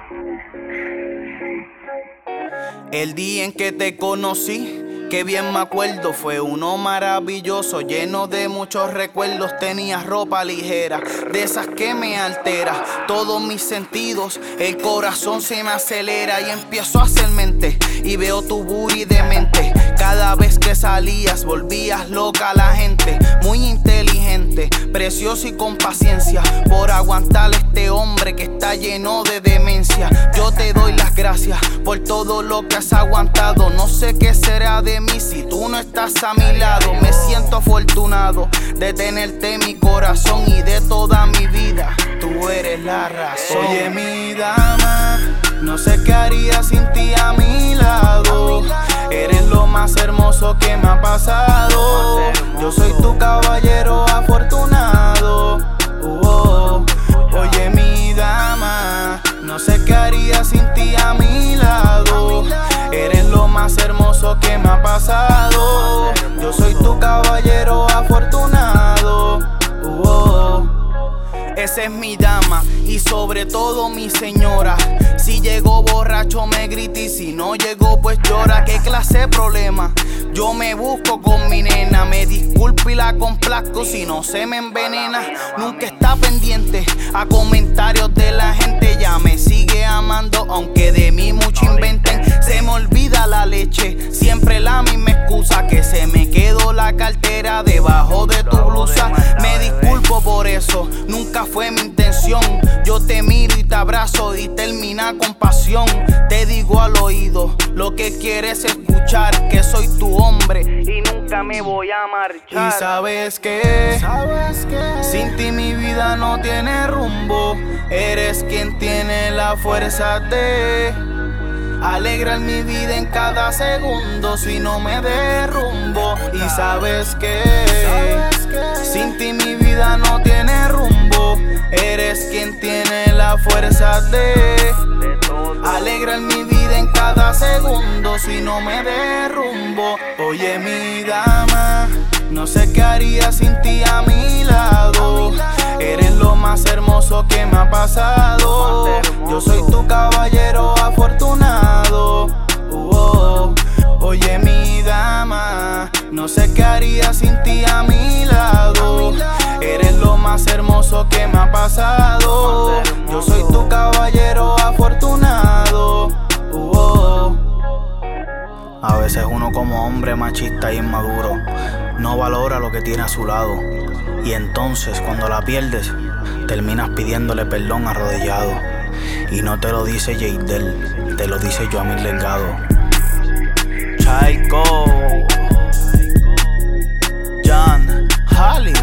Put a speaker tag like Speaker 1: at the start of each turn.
Speaker 1: El día en que te conocí, que bien me acuerdo, fue uno maravilloso, lleno de muchos recuerdos. Tenías ropa ligera, de esas que me altera todos mis sentidos. El corazón se me acelera y empiezo a hacer mente, y veo tu booty demente. Cada vez que salías volvías loca a la gente. Muy inteligente, precioso y con paciencia, por aguantar este hombre que está lleno de demencia. Yo te doy las gracias por todo lo que has aguantado. No sé qué será de mí si tú no estás a mi lado. Me siento afortunado de tenerte en mi corazón y de toda mi vida. Tú eres la razón. Oye, mi dama, no sé qué haría sin ti a mi lado. Eres lo más hermoso que me ha pasado. Yo soy tu caballero afortunado. Oye, mi dama, no sé qué haría sin ti a mi lado. Eres lo más hermoso que me ha pasado. Yo soy tu caballero afortunado. Esa es mi dama y sobre todo mi señora. Si llegó borracho me grita y si no llegó pues llora. ¿Qué clase de problema? Yo me busco con mi nena. Me disculpo y la complazco si no se me envenena. Nunca está pendiente a comentarios de la gente. Ya me sigue amando aunque de mí mucho inventen. Se me olvida la leche, siempre la misma excusa, que se me quedó la cartera debajo de tu blusa. Me disculpo por eso, nunca fue mi intención. Yo te miro y te abrazo y termina con pasión. Te digo al oído lo que quieres escuchar, que soy tu hombre y nunca me voy a marchar. Y sabes que sin ti mi vida no tiene rumbo. Eres quien tiene la fuerza de alegrar mi vida en cada segundo si no me derrumbo. Y sabes que sin ti mi vida no tiene rumbo. Eres quien tiene la fuerza de alegrar mi vida en cada segundo si no me derrumbo. Oye, mi dama, no sé qué haría sin ti a mi lado. Eres lo más hermoso que me ha pasado. Yo soy tu caballero afortunado. Oye, mi dama, no sé qué haría sin ti a mi lado. Eres lo más hermoso que me ha pasado. Yo soy tu caballero afortunado. A veces uno como hombre machista e inmaduro no valora lo que tiene a su lado, y entonces cuando la pierdes terminas pidiéndole perdón arrodillado. Y no te lo dice Jadel, te lo dice Yoamil Delgado. Chaiko, John, Holly.